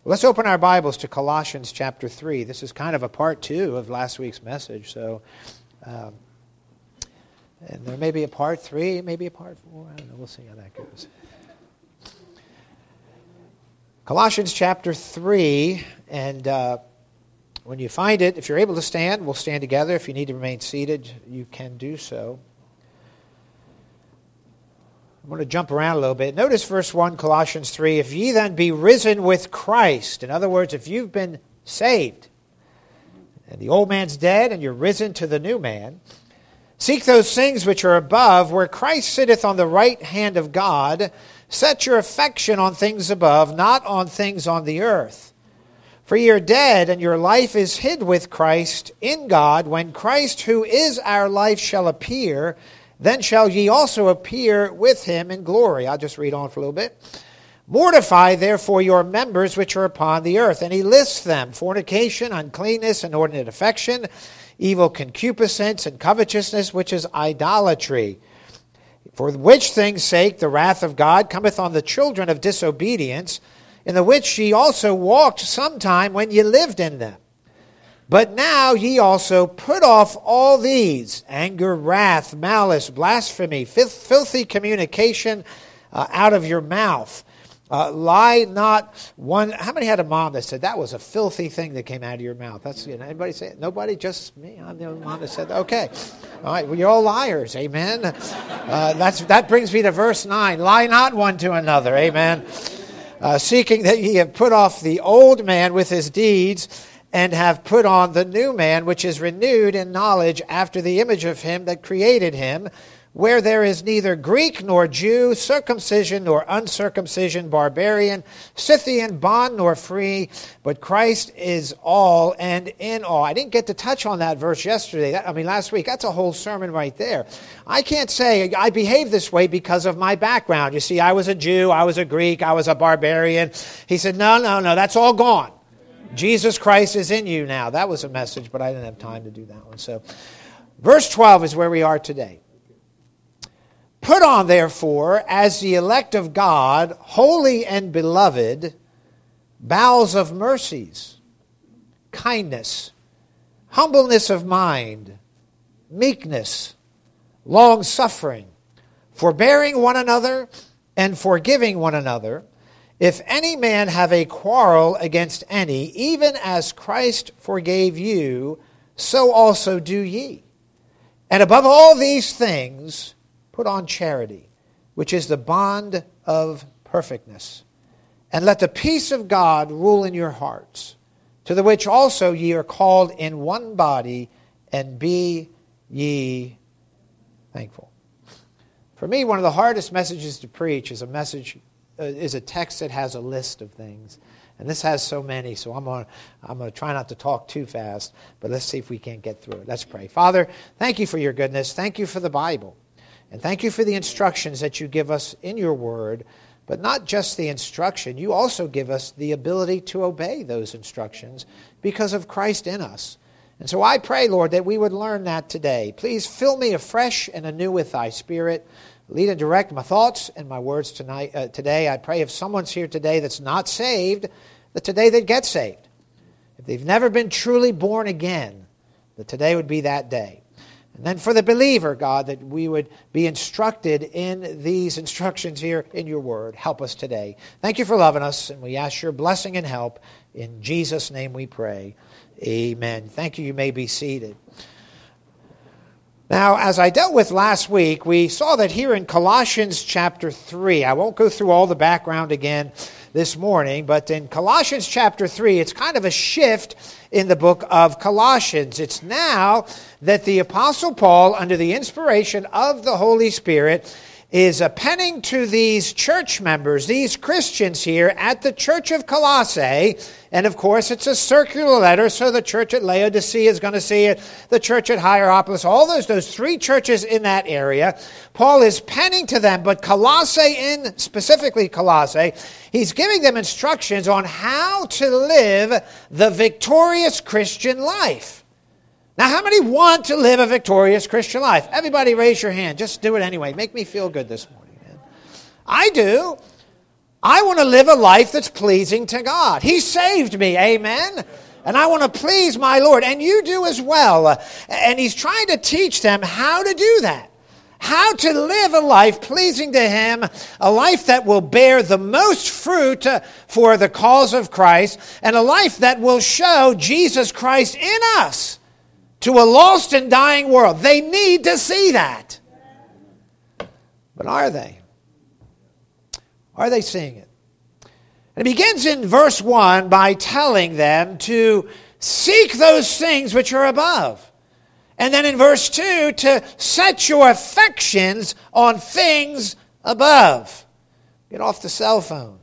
Let's open our Bibles to Colossians chapter 3. This is kind of a part 2 of last week's message. So, and there may be a part 3, maybe a part 4. I don't know. We'll see how that goes. Colossians chapter 3, and when you find it, if you're able to stand, we'll stand together. If you need to remain seated, you can do so. I'm going to jump around a little bit. Notice verse 1, Colossians 3. If ye then be risen with Christ. In other words, if you've been saved, and the old man's dead, and you're risen to the new man, seek those things which are above, where Christ sitteth on the right hand of God. Set your affection on things above, not on things on the earth. For ye are dead, and your life is hid with Christ in God. When Christ, who is our life, shall appear, then shall ye also appear with him in glory. I'll just read on for a little bit. Mortify therefore your members which are upon the earth. And he lists them: fornication, uncleanness, inordinate affection, evil concupiscence, and covetousness, which is idolatry. For which things' sake the wrath of God cometh on the children of disobedience, in the which ye also walked sometime when ye lived in them. But now ye also put off all these: anger, wrath, malice, blasphemy, filthy communication out of your mouth. Lie not one. How many had a mom that said that was a filthy thing that came out of your mouth? That's, anybody say it? Nobody? Just me? I'm the only mom that said that. Okay. All right. Well, you're all liars. Amen. That brings me to verse 9. Lie not one to another. Amen. Seeking that ye have put off the old man with his deeds, and have put on the new man, which is renewed in knowledge after the image of him that created him, where there is neither Greek nor Jew, circumcision nor uncircumcision, barbarian, Scythian, bond nor free, but Christ is all and in all. I didn't get to touch on that verse last week. That's a whole sermon right there. I can't say I behave this way because of my background. You see, I was a Jew, I was a Greek, I was a barbarian. He said, no, that's all gone. Jesus Christ is in you now. That was a message, but I didn't have time to do that one. So, verse 12 is where we are today. Put on, therefore, as the elect of God, holy and beloved, bowels of mercies, kindness, humbleness of mind, meekness, long-suffering, forbearing one another, and forgiving one another. If any man have a quarrel against any, even as Christ forgave you, so also do ye. And above all these things, put on charity, which is the bond of perfectness. And let the peace of God rule in your hearts, to the which also ye are called in one body, and be ye thankful. For me, one of the hardest messages to preach is a text that has a list of things. And this has so many, so I'm going to try not to talk too fast, but let's see if we can get through it. Let's pray. Father, thank you for your goodness. Thank you for the Bible. And thank you for the instructions that you give us in your word. But not just the instruction, you also give us the ability to obey those instructions because of Christ in us. And so I pray, Lord, that we would learn that today. Please fill me afresh and anew with thy Spirit. Lead and direct my thoughts and my words today. I pray if someone's here today that's not saved, that today they'd get saved. If they've never been truly born again, that today would be that day. And then for the believer, God, that we would be instructed in these instructions here in your word. Help us today. Thank you for loving us, and we ask your blessing and help. In Jesus' name we pray. Amen. Thank you. You may be seated. Now, as I dealt with last week, we saw that here in Colossians chapter 3, I won't go through all the background again this morning, but in Colossians chapter 3, it's kind of a shift in the book of Colossians. It's now that the Apostle Paul, under the inspiration of the Holy Spirit, is penning to these church members, these Christians here at the church of Colossae. And of course, it's a circular letter, so the church at Laodicea is going to see it, the church at Hierapolis, all those three churches in that area. Paul is penning to them, but specifically Colossae, he's giving them instructions on how to live the victorious Christian life. Now, how many want to live a victorious Christian life? Everybody raise your hand. Just do it anyway. Make me feel good this morning, man. I do. I want to live a life that's pleasing to God. He saved me, amen? And I want to please my Lord, and you do as well. And he's trying to teach them how to do that. How to live a life pleasing to Him, a life that will bear the most fruit for the cause of Christ, and a life that will show Jesus Christ in us to a lost and dying world. They need to see that. But are they? Are they seeing it? And it begins in verse 1 by telling them to seek those things which are above. And then in verse 2, to set your affections on things above. Get off the cell phone.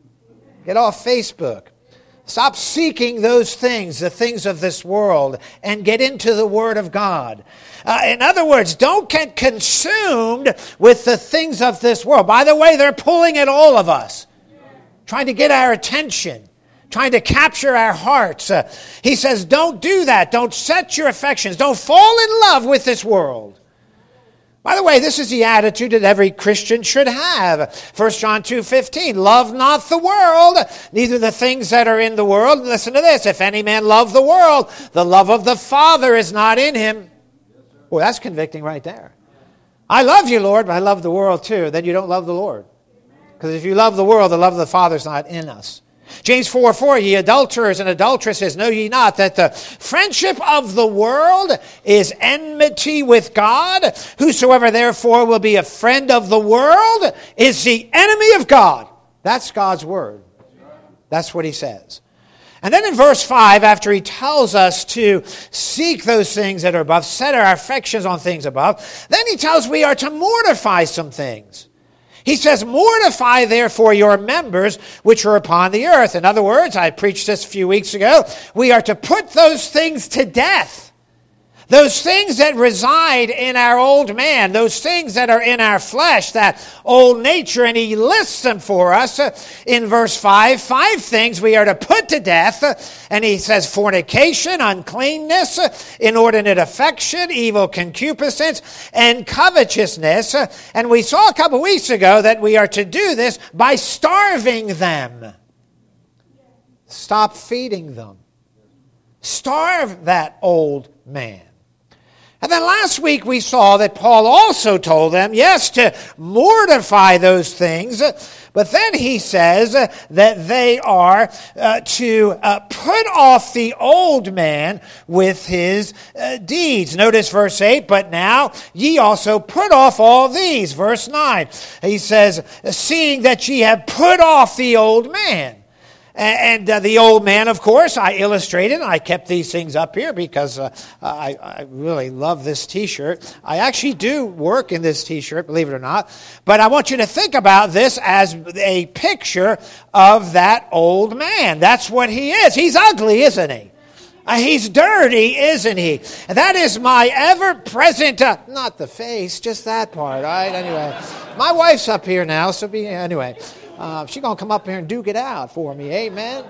Get off Facebook. Stop seeking those things, the things of this world, and get into the Word of God. In other words, don't get consumed with the things of this world. By the way, they're pulling at all of us, trying to get our attention, trying to capture our hearts. He says, don't do that. Don't set your affections. Don't fall in love with this world. By the way, this is the attitude that every Christian should have. 1 John 2:15, love not the world, neither the things that are in the world. Listen to this, if any man love the world, the love of the Father is not in him. Well, that's convicting right there. I love you, Lord, but I love the world too. Then you don't love the Lord. Because if you love the world, the love of the Father is not in us. James 4:4, ye adulterers and adulteresses, know ye not that the friendship of the world is enmity with God? Whosoever therefore will be a friend of the world is the enemy of God. That's God's word. That's what he says. And then in verse 5, after he tells us to seek those things that are above, set our affections on things above, then he tells we are to mortify some things. He says, mortify therefore your members which are upon the earth. In other words, I preached this a few weeks ago, we are to put those things to death. Those things that reside in our old man, those things that are in our flesh, that old nature, and he lists them for us in verse 5. 5 things we are to put to death, and he says fornication, uncleanness, inordinate affection, evil concupiscence, and covetousness. And we saw a couple weeks ago that we are to do this by starving them. Stop feeding them. Starve that old man. And then last week we saw that Paul also told them, yes, to mortify those things, but then he says that they are to put off the old man with his deeds. Notice verse 8, but now ye also put off all these. Verse 9, he says, seeing that ye have put off the old man. And the old man, of course, I illustrated, and I kept these things up here because I really love this T-shirt. I actually do work in this T-shirt, believe it or not. But I want you to think about this as a picture of that old man. That's what he is. He's ugly, isn't he? He's dirty, isn't he? And that is my ever-present, not the face, just that part. All right, anyway. My wife's up here now, so anyway. She's going to come up here and duke it out for me. Amen.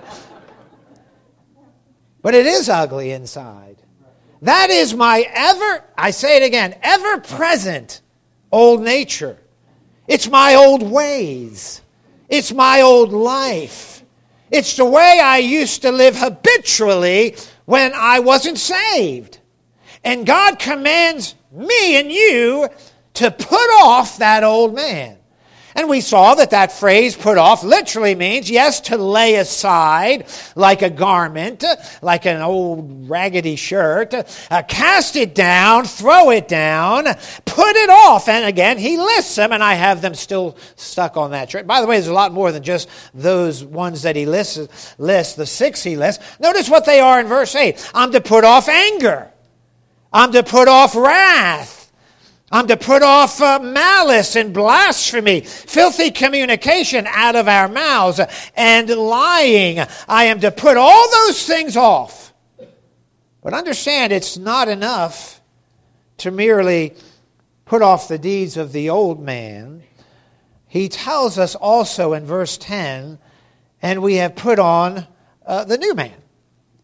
But it is ugly inside. That is my I say it again, ever-present old nature. It's my old ways. It's my old life. It's the way I used to live habitually when I wasn't saved. And God commands me and you to put off that old man. And we saw that phrase, put off, literally means, yes, to lay aside like a garment, like an old raggedy shirt, cast it down, throw it down, put it off. And again, he lists them, and I have them still stuck on that shirt. By the way, there's a lot more than just those ones that he lists, the 6 he lists. Notice what they are in verse 8. I'm to put off anger. I'm to put off wrath. I'm to put off malice and blasphemy, filthy communication out of our mouths, and lying. I am to put all those things off. But understand, it's not enough to merely put off the deeds of the old man. He tells us also in verse 10, and we have put on the new man.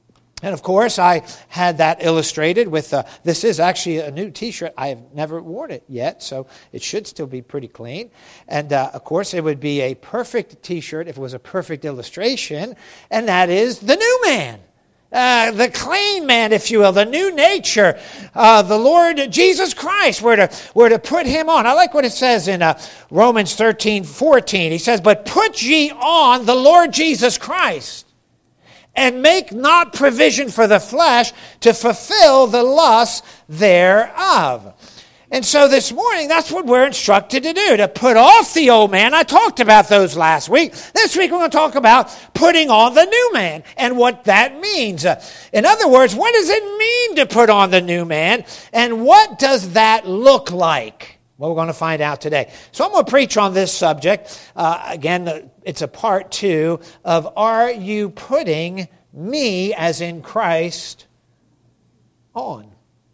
And of course, I had that illustrated with, this is actually a new t-shirt. I have never worn it yet, so it should still be pretty clean. And of course, it would be a perfect t-shirt if it was a perfect illustration, and that is the new man. The clean man, if you will, the new nature, the Lord Jesus Christ. We're to put him on. I like what it says in Romans 13:14. He says, "But put ye on the Lord Jesus Christ, and make not provision for the flesh to fulfill the lusts thereof." And so this morning, that's what we're instructed to do, to put off the old man. I talked about those last week. This week we're going to talk about putting on the new man and what that means. In other words, what does it mean to put on the new man, and what does that look like? Well, we're going to find out today. So I'm going to preach on this subject. Again, it's a part 2 of Are You Putting Me, as in Christ, on?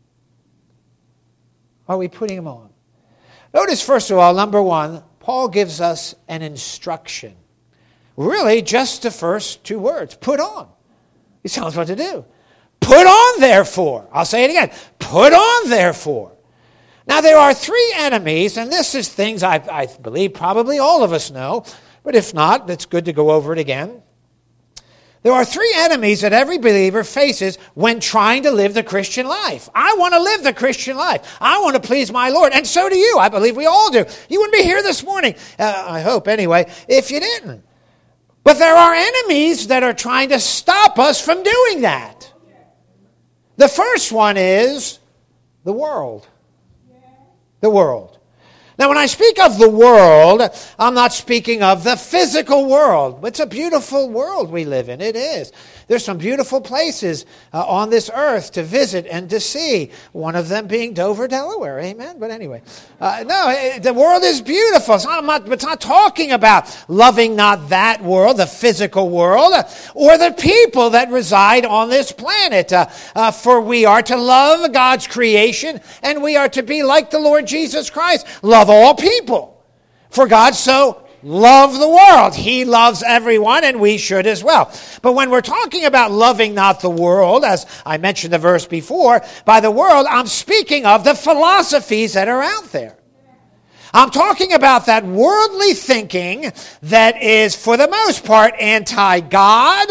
Are we putting him on? Notice, first of all, number 1, Paul gives us an instruction. Really, just the first 2 words, put on. He tells us what to do. Put on, therefore. I'll say it again. Put on, therefore. Now, there are 3 enemies, and this is things I believe probably all of us know, but if not, it's good to go over it again. There are 3 enemies that every believer faces when trying to live the Christian life. I want to live the Christian life. I want to please my Lord, and so do you. I believe we all do. You wouldn't be here this morning, I hope anyway, if you didn't. But there are enemies that are trying to stop us from doing that. The first one is the world. The world. Now, when I speak of the world, I'm not speaking of the physical world. It's a beautiful world we live in. It is. There's some beautiful places on this earth to visit and to see. One of them being Dover, Delaware. Amen? But anyway. The world is beautiful. It's not talking about loving not that world, the physical world, or the people that reside on this planet. For we are to love God's creation, and we are to be like the Lord Jesus Christ. Love all people. For God so loved the world. He loves everyone, and we should as well. But when we're talking about loving not the world, as I mentioned the verse before, by the world, I'm speaking of the philosophies that are out there. I'm talking about that worldly thinking that is, for the most part, anti-God,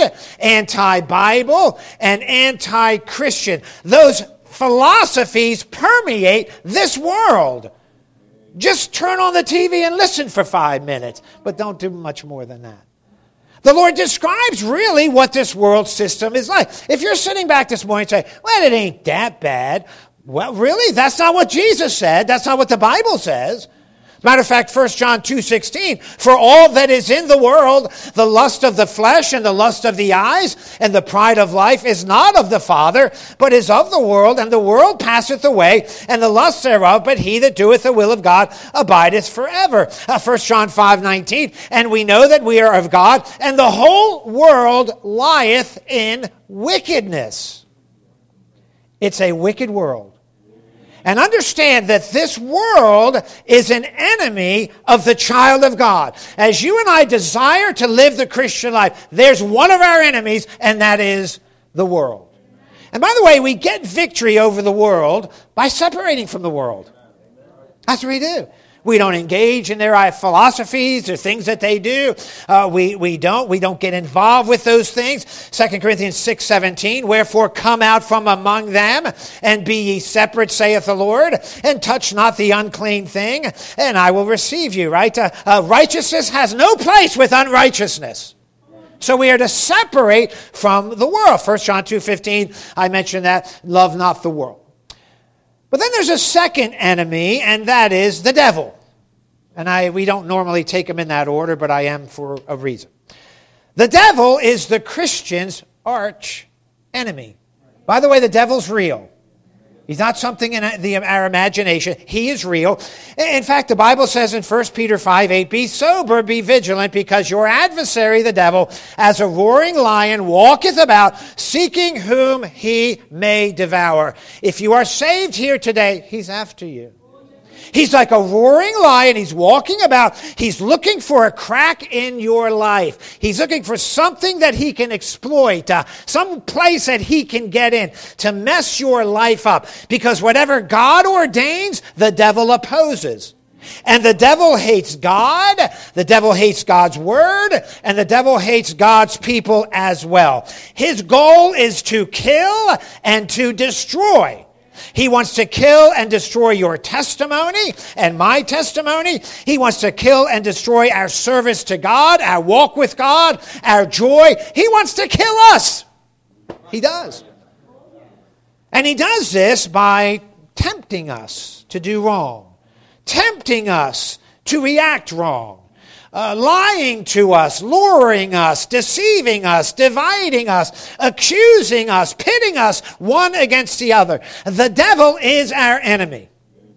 anti-Bible, and anti-Christian. Those philosophies permeate this world. Just turn on the TV and listen for 5 minutes, but don't do much more than that. The Lord describes really what this world system is like. If you're sitting back this morning and say, well, it ain't that bad. Well, really? That's not what Jesus said. That's not what the Bible says. As a matter of fact, 1 John 2:16, for all that is in the world, the lust of the flesh and the lust of the eyes and the pride of life is not of the Father, but is of the world, and the world passeth away, and the lust thereof, but he that doeth the will of God abideth forever. 1 John 5:19, and we know that we are of God, and the whole world lieth in wickedness. It's a wicked world. And understand that this world is an enemy of the child of God. As you and I desire to live the Christian life, there's one of our enemies, and that is the world. And by the way, we get victory over the world by separating from the world. That's what we do. We don't engage in their philosophies or things that they do. We don't get involved with those things. 2 Corinthians 6:17, wherefore come out from among them and be ye separate, saith the Lord, and touch not the unclean thing, and I will receive you, right? Righteousness has no place with unrighteousness. So we are to separate from the world. 1 John 2:15, I mentioned that, love not the world. But then there's a second enemy, and that is the devil. And we don't normally take them in that order, but I am for a reason. The devil is the Christian's arch enemy. By the way, the devil's real. He's not something in our imagination. He is real. In fact, the Bible says in 1 Peter 5:8, be sober, be vigilant, because your adversary, the devil, as a roaring lion, walketh about, seeking whom he may devour. If you are saved here today, he's after you. He's like a roaring lion. He's walking about. He's looking for a crack in your life. He's looking for something that he can exploit, some place that he can get in to mess your life up. Because whatever God ordains, the devil opposes. And the devil hates God, the devil hates God's word, and the devil hates God's people as well. His goal is to kill and to destroy. He wants to kill and destroy your testimony and my testimony. He wants to kill and destroy our service to God, our walk with God, our joy. He wants to kill us. He does. And he does this by tempting us to do wrong. Tempting us to react wrong, lying to us, luring us, deceiving us, dividing us, accusing us, pitting us one against the other. The devil is our enemy.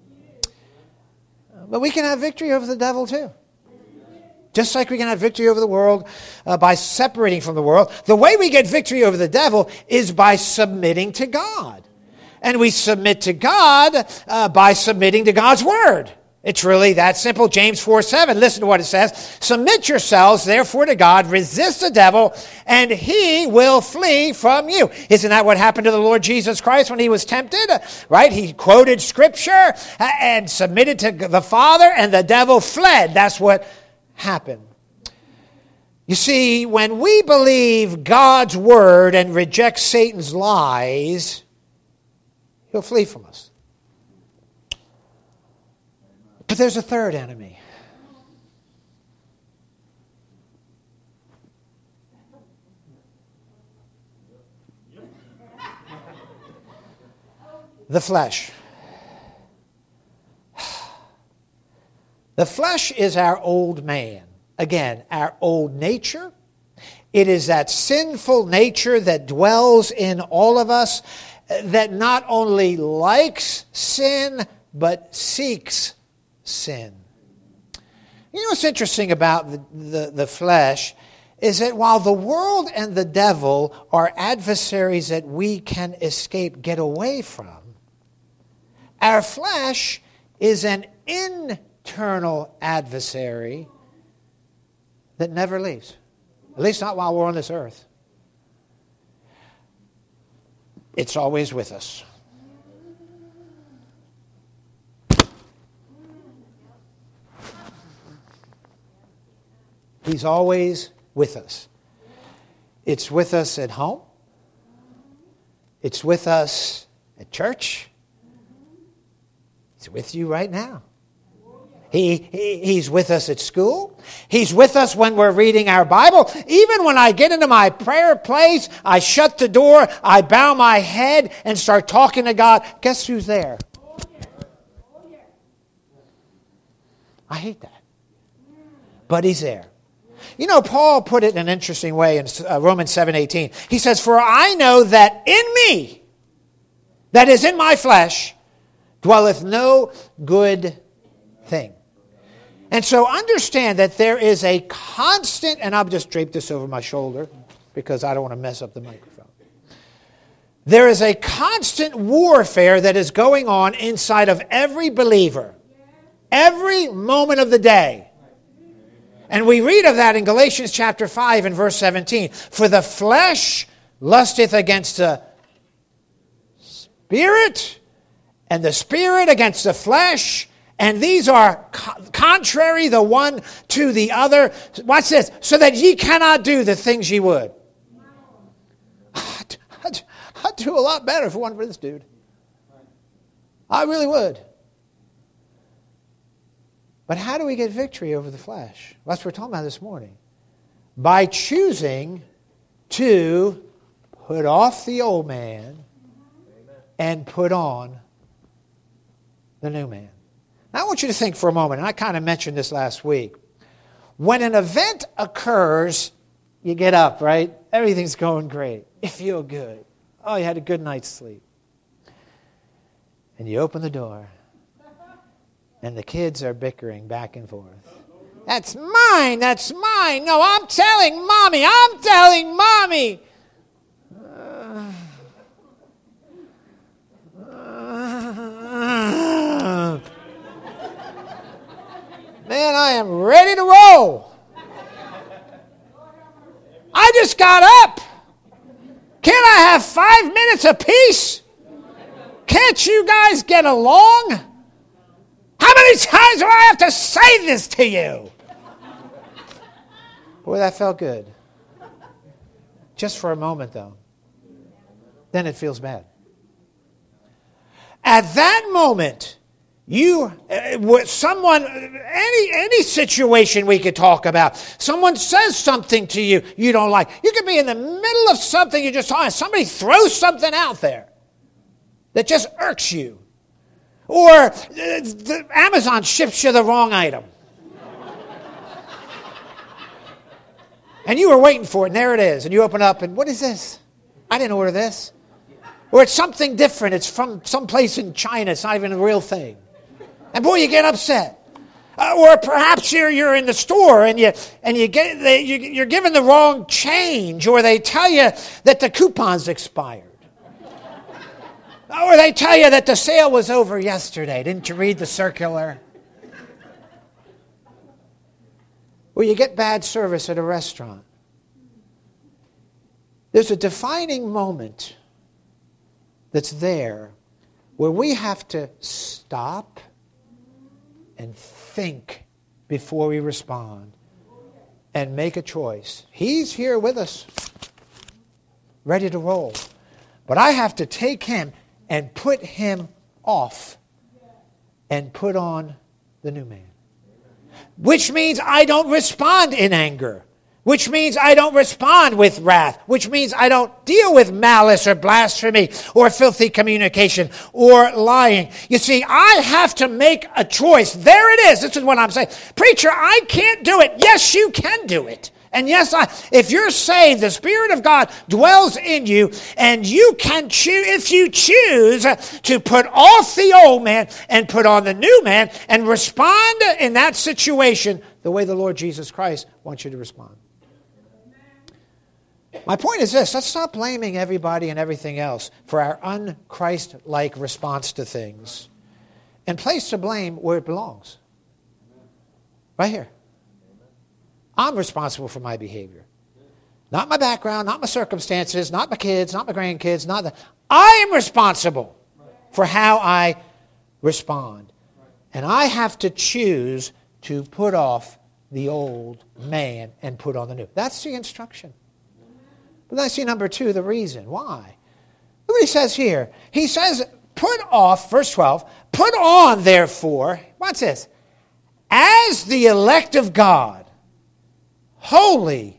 But we can have victory over the devil too. Just like we can have victory over the world by separating from the world. The way we get victory over the devil is by submitting to God. And we submit to God by submitting to God's word. It's really that simple. James 4:7. Listen to what it says. Submit yourselves, therefore, to God. Resist the devil, and he will flee from you. Isn't that what happened to the Lord Jesus Christ when he was tempted? Right? He quoted Scripture and submitted to the Father, and the devil fled. That's what happened. You see, when we believe God's word and reject Satan's lies, he'll flee from us. But there's a third enemy. The flesh. The flesh is our old man. Again, our old nature. It is that sinful nature that dwells in all of us that not only likes sin, but seeks sin. You know what's interesting about the flesh is that while the world and the devil are adversaries that we can escape, get away from, our flesh is an internal adversary that never leaves. At least not while we're on this earth. It's always with us. He's always with us. It's with us at home. It's with us at church. He's with you right now. He's with us at school. He's with us when we're reading our Bible. Even when I get into my prayer place, I shut the door, I bow my head and start talking to God. Guess who's there? I hate that. But he's there. You know, Paul put it in an interesting way in Romans 7:18. He says, "For I know that in me, that is in my flesh, dwelleth no good thing." And so understand that there is a constant, and I'll just drape this over my shoulder because I don't want to mess up the microphone. There is a constant warfare that is going on inside of every believer, every moment of the day. And we read of that in Galatians chapter 5 and verse 17. For the flesh lusteth against the spirit, and the spirit against the flesh, and these are contrary the one to the other. Watch this. So that ye cannot do the things ye would. I'd do a lot better if it wasn't for this dude. I really would. But how do we get victory over the flesh? That's what we're talking about this morning. By choosing to put off the old man and put on the new man. Now I want you to think for a moment, and I kind of mentioned this last week. When an event occurs, you get up, right? Everything's going great. You feel good. Oh, you had a good night's sleep. And you open the door. And the kids are bickering back and forth. That's mine. That's mine. No, I'm telling Mommy. I'm telling Mommy. I am ready to roll. I just got up. Can't I have 5 minutes apiece? Can't you guys get along? How many times do I have to say this to you? Boy, that felt good. Just for a moment, though. Then it feels bad. At that moment, any situation we could talk about, someone says something to you you don't like. You could be in the middle of something you just saw, and somebody throws something out there that just irks you. Or Amazon ships you the wrong item. And you were waiting for it, and there it is. And you open up, and what is this? I didn't order this. Or it's something different. It's from someplace in China. It's not even a real thing. And boy, you get upset. Or perhaps you're in the store and you're given the wrong change, or they tell you that the coupon's expired. Or they tell you that the sale was over yesterday. Didn't you read the circular? Or you get bad service at a restaurant. There's a defining moment that's there where we have to stop and think before we respond and make a choice. He's here with us, ready to roll. But I have to take him and put him off and put on the new man. Which means I don't respond in anger. Which means I don't respond with wrath. Which means I don't deal with malice or blasphemy or filthy communication or lying. You see, I have to make a choice. There it is. This is what I'm saying. Preacher, I can't do it. Yes, you can do it. And yes, if you're saved, the Spirit of God dwells in you, and you can choose, if you choose, to put off the old man and put on the new man and respond in that situation the way the Lord Jesus Christ wants you to respond. My point is this: let's stop blaming everybody and everything else for our un-Christ-like response to things and place the blame where it belongs. Right here. I'm responsible for my behavior. Not my background, not my circumstances, not my kids, not my grandkids, not that. I am responsible for how I respond. And I have to choose to put off the old man and put on the new. That's the instruction. But then I see number 2, the reason. Why? Look what he says here. He says, put off, verse 12, put on, therefore, what's this? As the elect of God, holy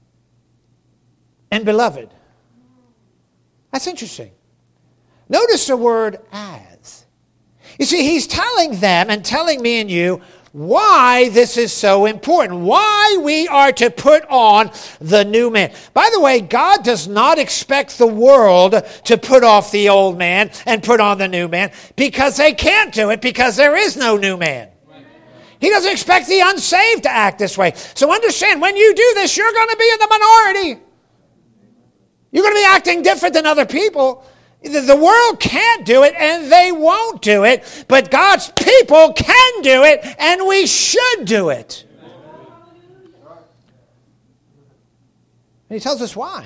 and beloved. That's interesting. Notice the word as. You see, he's telling them and telling me and you why this is so important, why we are to put on the new man. By the way, God does not expect the world to put off the old man and put on the new man, because they can't do it, because there is no new man. He doesn't expect the unsaved to act this way. So understand, when you do this, you're going to be in the minority. You're going to be acting different than other people. The world can't do it, and they won't do it. But God's people can do it, and we should do it. And he tells us why.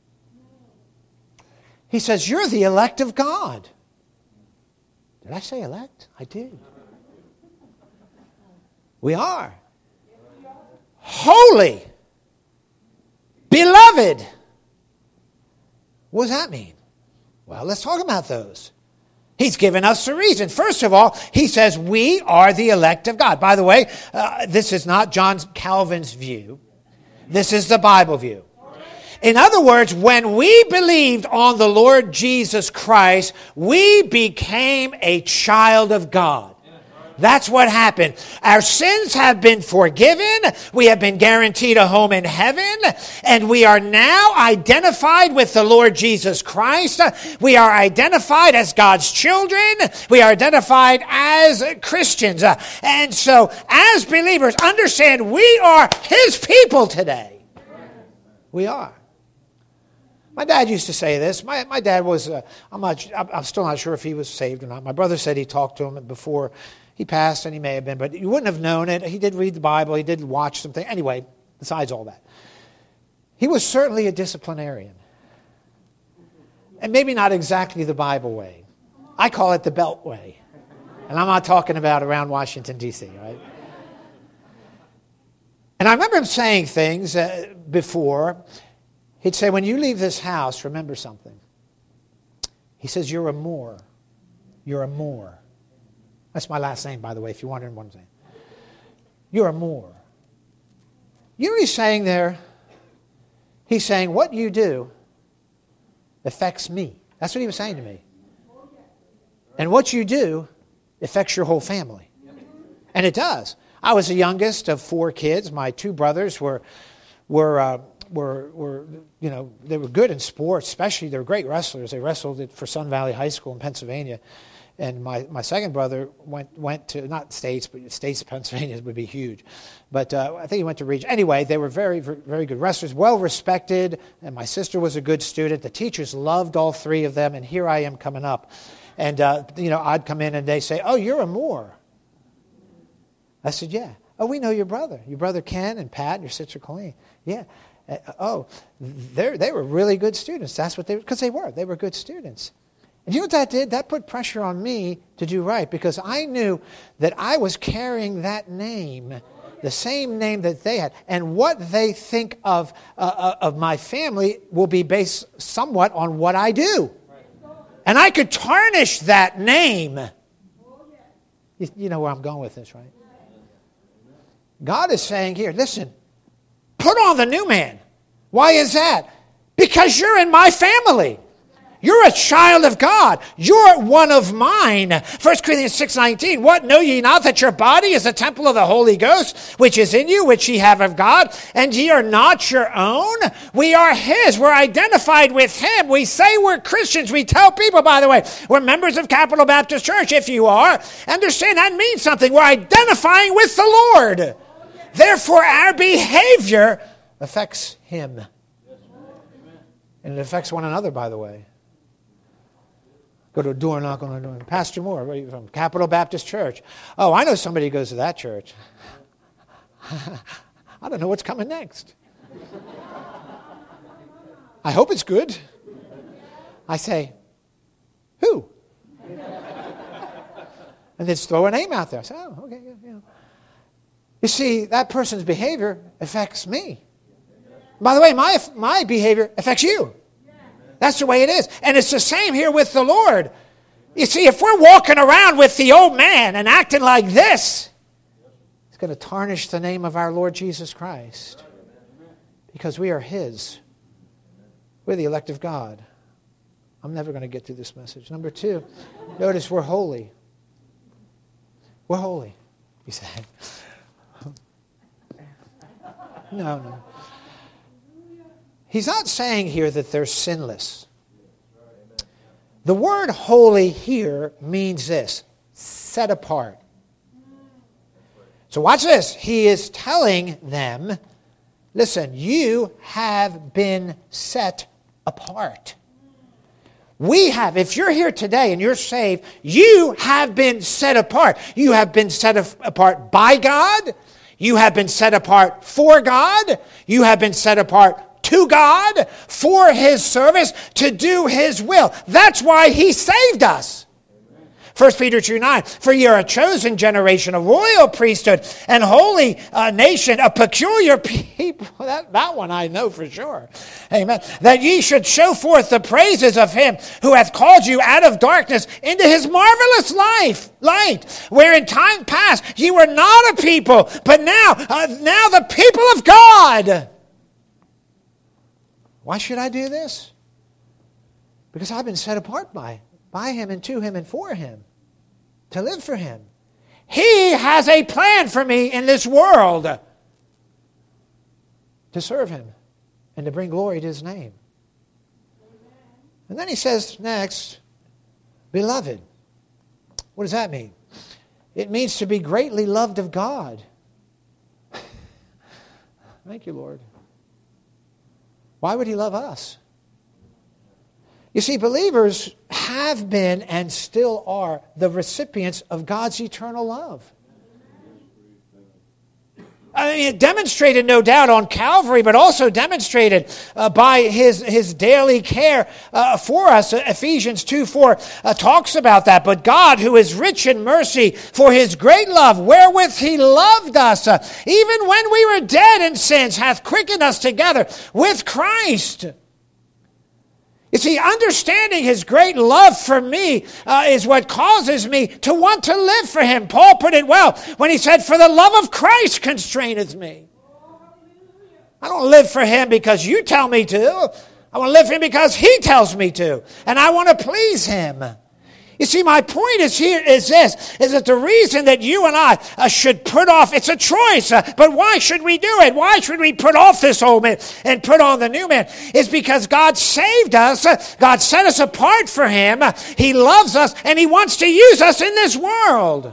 He says, you're the elect of God. Did I say elect? I did. We are. Holy. Beloved. What does that mean? Well, let's talk about those. He's given us a reason. First of all, he says we are the elect of God. By the way, this is not John Calvin's view. This is the Bible view. In other words, when we believed on the Lord Jesus Christ, we became a child of God. That's what happened. Our sins have been forgiven. We have been guaranteed a home in heaven. And we are now identified with the Lord Jesus Christ. We are identified as God's children. We are identified as Christians. And so, as believers, understand we are His people today. We are. My dad used to say this. My dad was, I'm still not sure if he was saved or not. My brother said he talked to him before He passed, and he may have been, but you wouldn't have known it. He did read the Bible. He did watch something. Anyway, besides all that, he was certainly a disciplinarian. And maybe not exactly the Bible way. I call it the Beltway. And I'm not talking about around Washington, D.C., right? And I remember him saying things before. He'd say, when you leave this house, remember something. He says, you're a Moore. You're a Moore. That's my last name, by the way, if you're wondering what I'm saying. You're a Moore. You know what he's saying there? He's saying, what you do affects me. That's what he was saying to me. And what you do affects your whole family. And it does. I was the youngest of 4 kids. My 2 brothers were you know, they were good in sports, especially they were great wrestlers. They wrestled for Sun Valley High School in Pennsylvania. And my second brother went to, not States, but States of Pennsylvania would be huge. But I think he went to region. Anyway, they were very, very good wrestlers, well respected. And my sister was a good student. The teachers loved all 3 of them. And here I am coming up. And, you know, I'd come in and they say, oh, you're a Moore. I said, yeah. Oh, we know your brother Ken and Pat and your sister Colleen. Yeah. They were really good students. That's what they were, because they were good students. And you know what that did? That put pressure on me to do right, because I knew that I was carrying that name, the same name that they had. And what they think of my family will be based somewhat on what I do. And I could tarnish that name. You know where I'm going with this, right? God is saying here, listen, put on the new man. Why is that? Because you're in my family. You're a child of God. You're one of mine. 1 Corinthians 6:19. What, know ye not that your body is a temple of the Holy Ghost, which is in you, which ye have of God, and ye are not your own? We are his. We're identified with him. We say we're Christians. We tell people, by the way, we're members of Capital Baptist Church. If you are, understand that means something. We're identifying with the Lord. Therefore, our behavior affects him. And it affects one another, by the way. Go to a door, knock on the door. Pastor Moore, where are you from? Capital Baptist Church. Oh, I know somebody who goes to that church. I don't know what's coming next. I hope it's good. I say, who? And then throw a name out there. I say, oh, okay, yeah. You see, that person's behavior affects me. By the way, my behavior affects you. That's the way it is. And it's the same here with the Lord. You see, if we're walking around with the old man and acting like this, it's going to tarnish the name of our Lord Jesus Christ. Because we are his. We're the elect of God. I'm never going to get through this message. Number 2, notice we're holy. We're holy, he said. No. He's not saying here that they're sinless. The word holy here means this, set apart. So watch this. He is telling them, listen, you have been set apart. We have, if you're here today and you're saved, you have been set apart. You have been set apart by God. You have been set apart for God. You have been set apart to God for his service, to do his will. That's why he saved us. 1 Peter 2:9, for ye are a chosen generation, a royal priesthood, and holy nation, a peculiar people. That one I know for sure. Amen. That ye should show forth the praises of him who hath called you out of darkness into his marvelous light, where in time past ye were not a people, but now the people of God. Why should I do this? Because I've been set apart by him and to him and for him. To live for him. He has a plan for me in this world. To serve him. And to bring glory to his name. And then he says next, beloved. What does that mean? It means to be greatly loved of God. Thank you, Lord. Why would he love us? You see, believers have been and still are the recipients of God's eternal love. I mean, it demonstrated, no doubt, on Calvary, but also demonstrated by his daily care for us. Ephesians 2:4 talks about that. But God, who is rich in mercy, for his great love, wherewith he loved us, even when we were dead in sins, hath quickened us together with Christ. You see, understanding his great love for me is what causes me to want to live for him. Paul put it well when he said, "For the love of Christ constraineth me." I don't live for him because you tell me to. I want to live for him because he tells me to. And I want to please him. You see, my point is that the reason that you and I should put off, it's a choice, but why should we do it? Why should we put off this old man and put on the new man? It's because God saved us, God set us apart for him, he loves us, and he wants to use us in this world.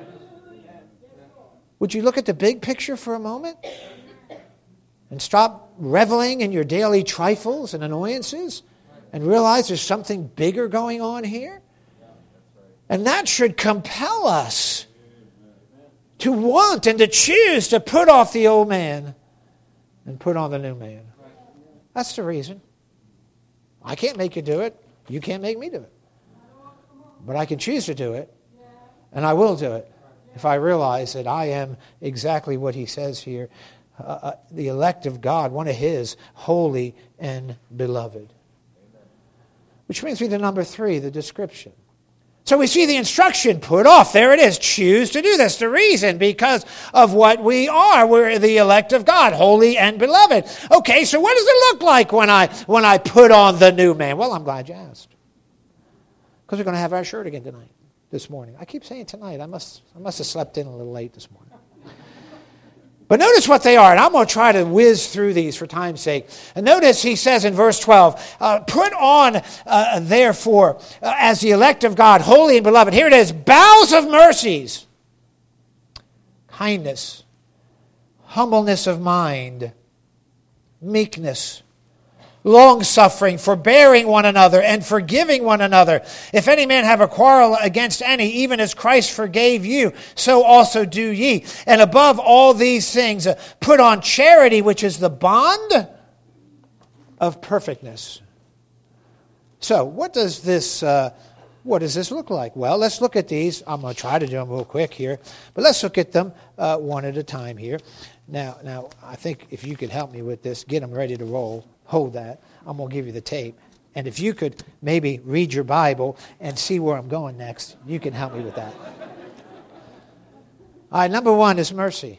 Would you look at the big picture for a moment? And stop reveling in your daily trifles and annoyances and realize there's something bigger going on here? And that should compel us to want and to choose to put off the old man and put on the new man. That's the reason. I can't make you do it. You can't make me do it. But I can choose to do it. And I will do it if I realize that I am exactly what he says here. The elect of God, one of his, holy and beloved. Which brings me to number 3, the description. So we see the instruction, put off. There it is. Choose to do this. The reason, because of what we are. We're the elect of God, holy and beloved. Okay, so what does it look like when I put on the new man? Well, I'm glad you asked. Because we're going to have our shirt again tonight, this morning. I keep saying tonight. I must have slept in a little late this morning. But notice what they are, and I'm going to try to whiz through these for time's sake. And notice he says in verse 12, put on, therefore, as the elect of God, holy and beloved. Here it is, bowels of mercies, kindness, humbleness of mind, meekness, long-suffering, forbearing one another, and forgiving one another. If any man have a quarrel against any, even as Christ forgave you, so also do ye. And above all these things, put on charity, which is the bond of perfectness. So, what does this look like? Well, let's look at these. I'm going to try to do them real quick here, but let's look at them one at a time here. Now, I think if you could help me with this, get them ready to roll. Hold that. I'm going to give you the tape. And if you could maybe read your Bible and see where I'm going next, you can help me with that. All right, number 1 is mercy.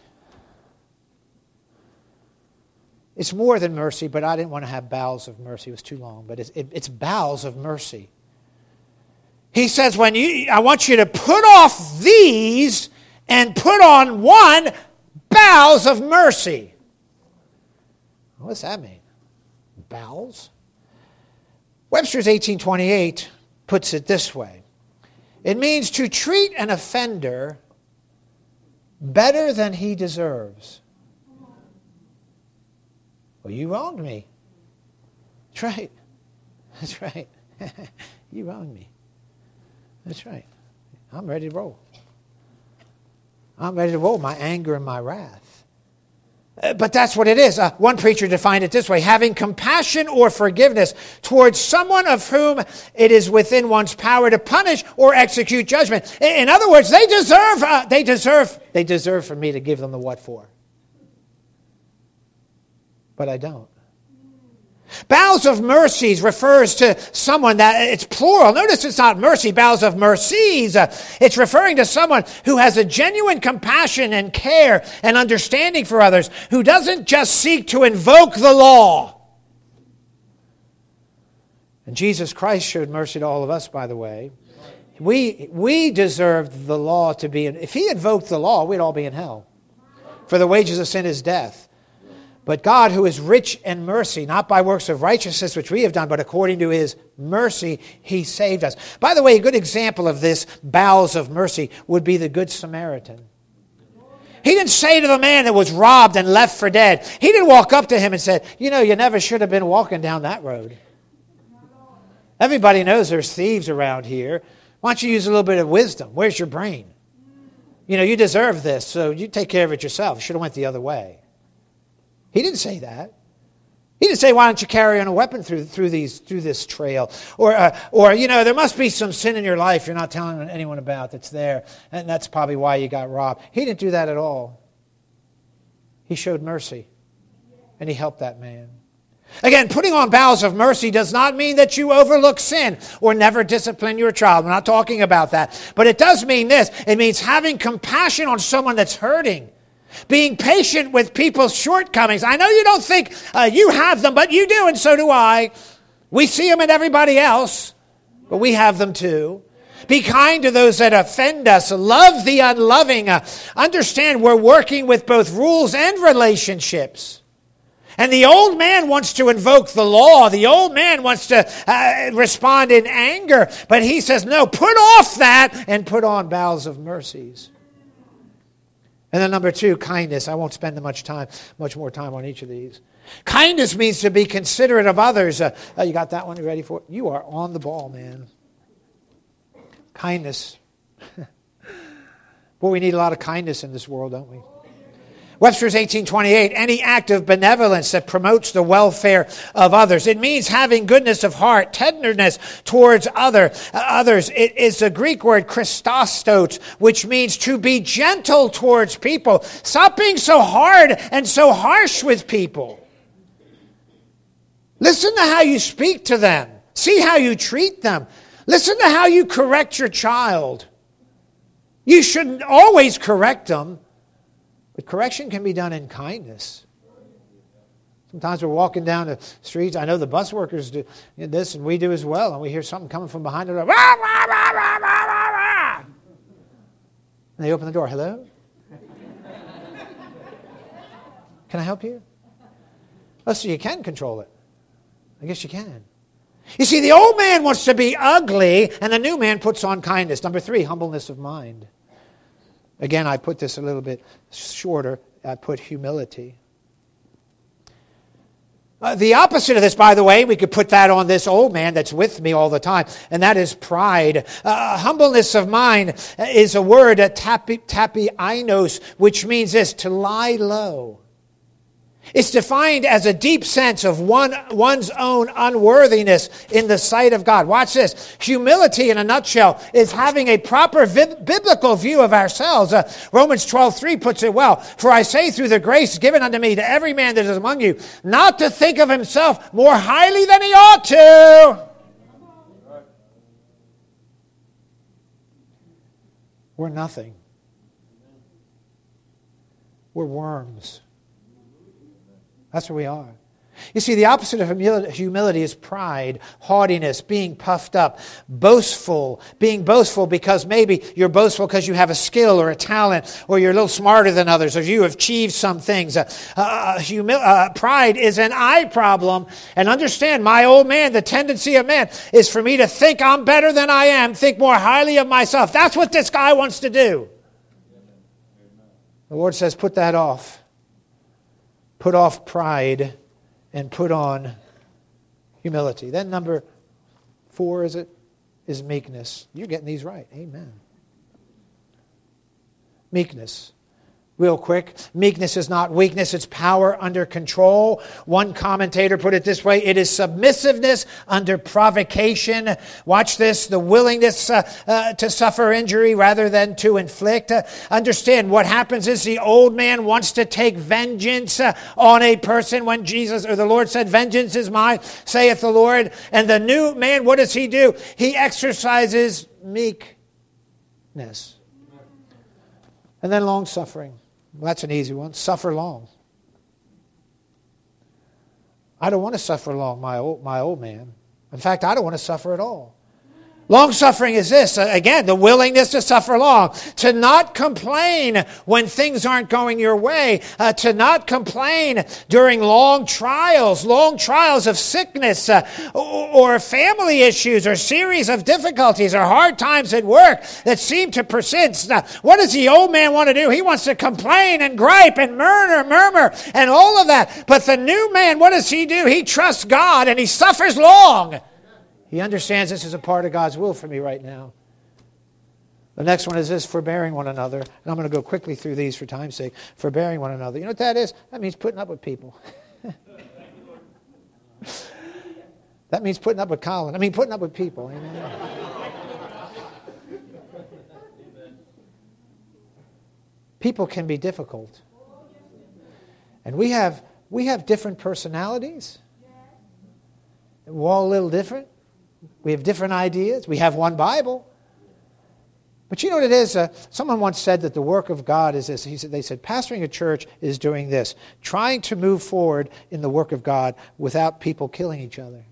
It's more than mercy, but I didn't want to have bowels of mercy. It was too long, but it's bowels of mercy. He says, I want you to put off these and put on one, bowels of mercy. What's that mean? Bowels? Webster's 1828 puts it this way. It means to treat an offender better than he deserves. Well, you wronged me. That's right. That's right. You wronged me. That's right. I'm ready to roll. I'm ready to roll my anger and my wrath. But that's what it is. One preacher defined it this way: having compassion or forgiveness towards someone of whom it is within one's power to punish or execute judgment. In other words, they deserve for me to give them the what for. But I don't. Bowels of mercies refers to someone that, it's plural. Notice it's not mercy, bowels of mercies. It's referring to someone who has a genuine compassion and care and understanding for others, who doesn't just seek to invoke the law. And Jesus Christ showed mercy to all of us, by the way. We deserved the law to be, if he invoked the law, we'd all be in hell. For the wages of sin is death. But God, who is rich in mercy, not by works of righteousness which we have done, but according to his mercy, he saved us. By the way, a good example of this bowels of mercy would be the Good Samaritan. He didn't say to the man that was robbed and left for dead, he didn't walk up to him and say, you never should have been walking down that road. Everybody knows there's thieves around here. Why don't you use a little bit of wisdom? Where's your brain? You deserve this, so you take care of it yourself. You should have went the other way. He didn't say that. He didn't say, why don't you carry on a weapon through this trail? Or there must be some sin in your life you're not telling anyone about that's there, and that's probably why you got robbed. He didn't do that at all. He showed mercy, and he helped that man. Again, putting on bowels of mercy does not mean that you overlook sin or never discipline your child. We're not talking about that. But it does mean this. It means having compassion on someone that's hurting. Being patient with people's shortcomings. I know you don't think you have them, but you do, and so do I. We see them in everybody else, but we have them too. Be kind to those that offend us. Love the unloving. Understand we're working with both rules and relationships. And the old man wants to invoke the law. The old man wants to respond in anger. But he says, no, put off that and put on bowels of mercies. And then number 2, kindness. I won't spend much more time on each of these. Kindness means to be considerate of others. You got that one? You ready for it? You are on the ball, man. Kindness. Boy, we need a lot of kindness in this world, don't we? Webster's 1828, any act of benevolence that promotes the welfare of others. It means having goodness of heart, tenderness towards others. It is the Greek word Christostos, which means to be gentle towards people. Stop being so hard and so harsh with people. Listen to how you speak to them. See how you treat them. Listen to how you correct your child. You shouldn't always correct them. But correction can be done in kindness. Sometimes we're walking down the streets. I know the bus workers do this, and we do as well. And we hear something coming from behind the door. Rah, rah, rah, rah, rah, rah, rah. And they open the door. Hello? Can I help you? Oh, so you can control it. I guess you can. You see, the old man wants to be ugly, and the new man puts on kindness. Number 3, humbleness of mind. Again, I put this a little bit shorter. I put humility. The opposite of this, by the way, we could put that on this old man that's with me all the time, and that is pride. Humbleness of mind is a word, tapiainos, which means this, to lie low. It's defined as a deep sense of one's own unworthiness in the sight of God. Watch this. Humility, in a nutshell, is having a proper biblical view of ourselves. Romans 12:3 puts it well. For I say through the grace given unto me to every man that is among you, not to think of himself more highly than he ought to. We're nothing. We're worms. That's what we are. You see, the opposite of humility is pride, haughtiness, being puffed up, boastful, being boastful because maybe you're boastful because you have a skill or a talent or you're a little smarter than others or you have achieved some things. Pride is an I problem. And understand, my old man, the tendency of man is for me to think I'm better than I am, think more highly of myself. That's what this guy wants to do. The Lord says, put that off. Put off pride and put on humility. Then number 4, is meekness. You're getting these right. Amen. Meekness. Real quick, meekness is not weakness, it's power under control. One commentator put it this way, it is submissiveness under provocation. Watch this, the willingness to suffer injury rather than to inflict. Understand, what happens is the old man wants to take vengeance on a person when Jesus or the Lord said, vengeance is mine, saith the Lord. And the new man, what does he do? He exercises meekness. And then long-suffering. Well, that's an easy one. Suffer long. I don't want to suffer long, my old man. In fact, I don't want to suffer at all. Long-suffering is this, again, the willingness to suffer long, to not complain when things aren't going your way, to not complain during long trials of sickness or family issues or series of difficulties or hard times at work that seem to persist. Now, what does the old man want to do? He wants to complain and gripe and murmur and all of that. But the new man, what does he do? He trusts God and he suffers long. He understands this is a part of God's will for me right now. The next one is this, forbearing one another. And I'm going to go quickly through these for time's sake. Forbearing one another. You know what that is? That means putting up with people. That means putting up with Colin. Putting up with people. Amen. People can be difficult. And we have different personalities. We're all a little different. We have different ideas. We have one Bible. But you know what it is? Someone once said that the work of God is this. They said, pastoring a church is doing this, trying to move forward in the work of God without people killing each other.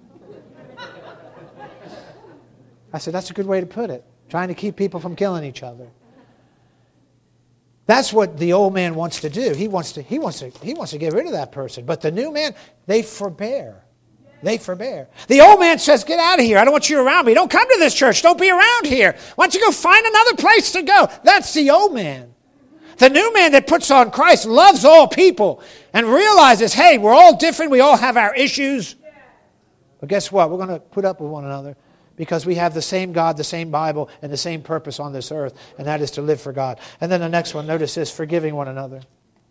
I said, that's a good way to put it. Trying to keep people from killing each other. That's what the old man wants to do. He wants to get rid of that person. But the new man, they forbear. They forbear. The old man says, get out of here. I don't want you around me. Don't come to this church. Don't be around here. Why don't you go find another place to go? That's the old man. The new man that puts on Christ loves all people and realizes, hey, we're all different. We all have our issues. But guess what? We're going to put up with one another because we have the same God, the same Bible, and the same purpose on this earth, and that is to live for God. And then the next one, notice this, forgiving one another.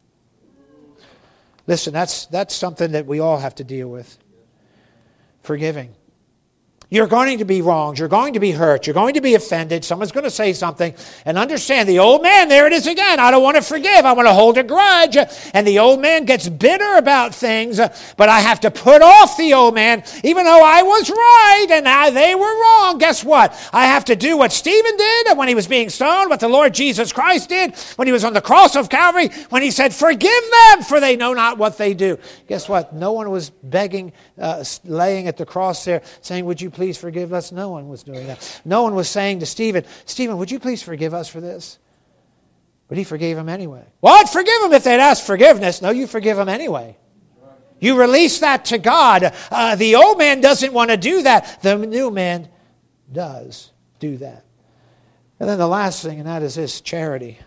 Listen, that's something that we all have to deal with. Forgiving. You're going to be wronged. You're going to be hurt. You're going to be offended. Someone's going to say something. And understand, the old man, there it is again. I don't want to forgive. I want to hold a grudge. And the old man gets bitter about things. But I have to put off the old man. Even though I was right and they were wrong. Guess what? I have to do what Stephen did when he was being stoned. What the Lord Jesus Christ did when he was on the cross of Calvary. When he said, forgive them, for they know not what they do. Guess what? No one was begging, laying at the cross there, saying, would you please forgive us? No one was doing that. No one was saying to Stephen, would you please forgive us for this? But he forgave him anyway. Well, I'd forgive him if they'd asked forgiveness. No, you forgive him anyway. You release that to God. The old man doesn't want to do that. The new man does do that. And then the last thing, and that is this, charity.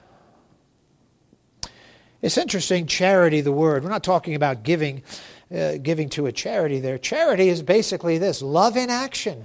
It's interesting, charity, the word. We're not talking about giving to a charity there. Charity is basically this, love in action.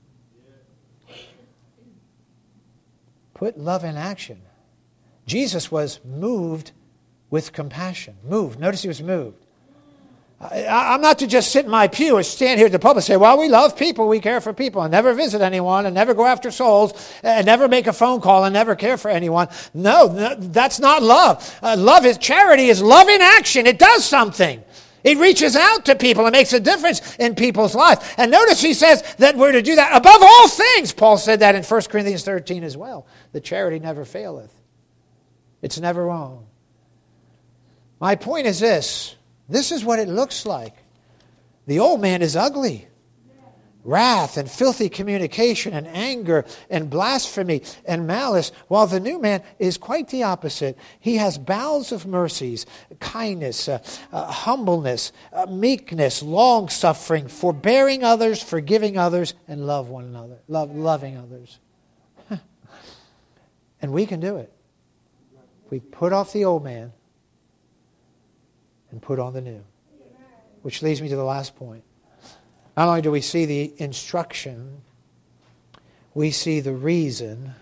Put love in action. Jesus was moved with compassion. Moved. Notice he was moved. I'm not to just sit in my pew or stand here at the pulpit and say, well, we love people, we care for people, and never visit anyone, and never go after souls, and never make a phone call, and never care for anyone. No, that's not love. Charity is love in action. It does something. It reaches out to people and makes a difference in people's lives. And notice he says that we're to do that above all things. Paul said that in 1 Corinthians 13 as well. The charity never faileth. It's never wrong. My point is this. This is what it looks like. The old man is ugly. Wrath and filthy communication and anger and blasphemy and malice, while the new man is quite the opposite. He has bowels of mercies, kindness, humbleness, meekness, long-suffering, forbearing others, forgiving others, and love one another, loving others. And we can do it. We put off the old man and put on the new. Which leads me to the last point. Not only do we see the instruction, we see the reason,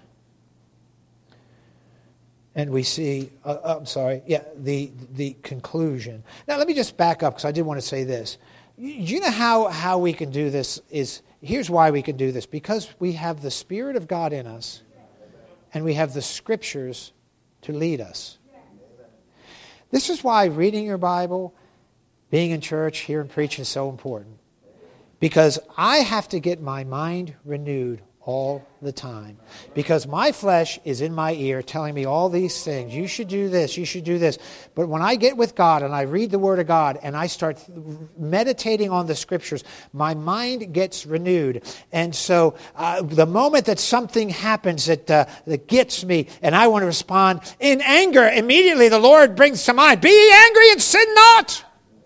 and we see, the conclusion. Now let me just back up because I did want to say this. You know how we can do this here's why we can do this. Because we have the Spirit of God in us, and we have the Scriptures to lead us. This is why reading your Bible, being in church, hearing preaching is so important. Because I have to get my mind renewed all the time. Because my flesh is in my ear telling me all these things. You should do this, you should do this. But when I get with God and I read the Word of God and I start meditating on the Scriptures, my mind gets renewed. And so the moment that something happens that gets me and I want to respond in anger, immediately the Lord brings to mind, be ye angry and sin not.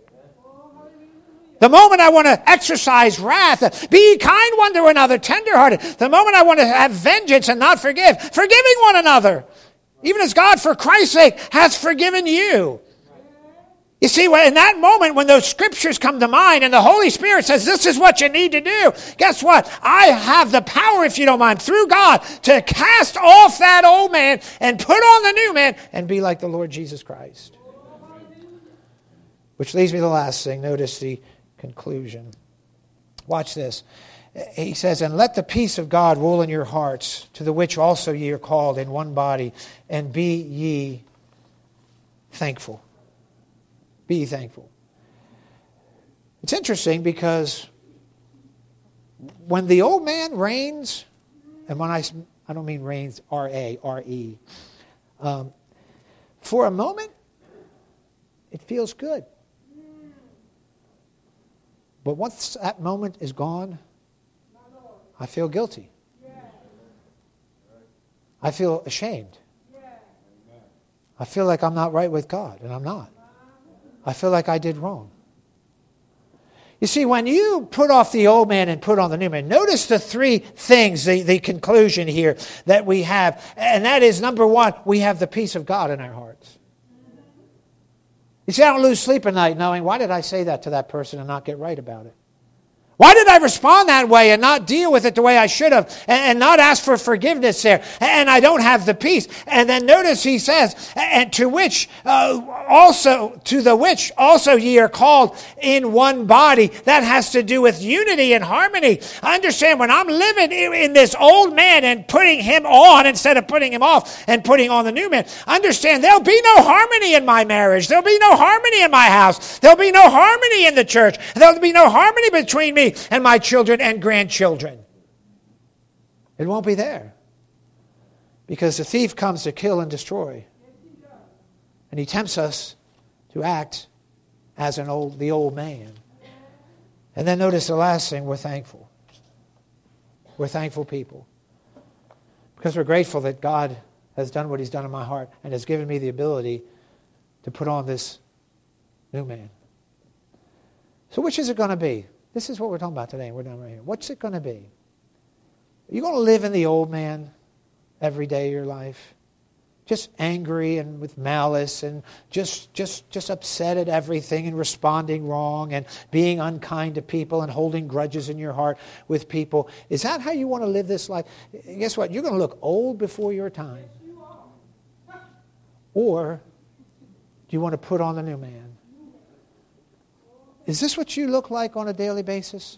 The moment I want to exercise wrath, be kind one to another, tenderhearted. The moment I want to have vengeance and not forgive, forgiving one another. Even as God, for Christ's sake, has forgiven you. You see, in that moment when those scriptures come to mind and the Holy Spirit says, this is what you need to do, guess what? I have the power, if you don't mind, through God, to cast off that old man and put on the new man and be like the Lord Jesus Christ. Which leads me to the last thing. Notice the conclusion. Watch this. He says, and let the peace of God rule in your hearts, to the which also ye are called in one body, and be ye thankful. Be ye thankful. It's interesting because when the old man reigns, and when I don't mean reigns, R-A-R-E, for a moment, it feels good. But once that moment is gone, I feel guilty. I feel ashamed. I feel like I'm not right with God, and I'm not. I feel like I did wrong. You see, when you put off the old man and put on the new man, notice the three things, the conclusion here that we have. And that is, number one, we have the peace of God in our hearts. You see, I don't lose sleep at night knowing, why did I say that to that person and not get right about it? Why did I respond that way and not deal with it the way I should have and not ask for forgiveness there? And I don't have the peace. And then notice he says, and to the which also ye are called in one body. That has to do with unity and harmony. I understand when I'm living in this old man and putting him on instead of putting him off and putting on the new man, understand there'll be no harmony in my marriage. There'll be no harmony in my house. There'll be no harmony in the church. There'll be no harmony between me and my children and grandchildren. It won't be there. Because the thief comes to kill and destroy. And he tempts us to act as the old man. And then notice the last thing, we're thankful. We're thankful people. Because we're grateful that God has done what he's done in my heart and has given me the ability to put on this new man. So which is it going to be? This is what we're talking about today, and we're done right here. What's it going to be? Are you going to live in the old man every day of your life? Just angry and with malice and just upset at everything and responding wrong and being unkind to people and holding grudges in your heart with people. Is that how you want to live this life? Guess what? You're going to look old before your time. Or do you want to put on the new man? Is this what you look like on a daily basis?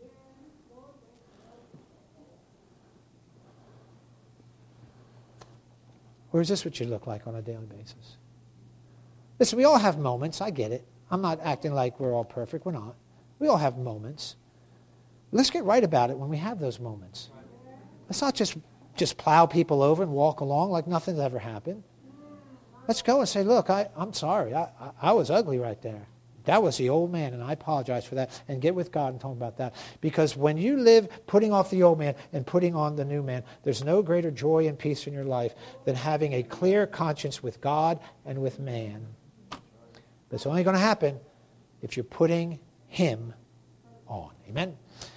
Or is this what you look like on a daily basis? Listen, we all have moments. I get it. I'm not acting like we're all perfect. We're not. We all have moments. Let's get right about it when we have those moments. Let's not just plow people over and walk along like nothing's ever happened. Let's go and say, look, I'm sorry. I was ugly right there. That was the old man, and I apologize for that. And get with God and talk about that. Because when you live putting off the old man and putting on the new man, there's no greater joy and peace in your life than having a clear conscience with God and with man. But it's only going to happen if you're putting him on. Amen?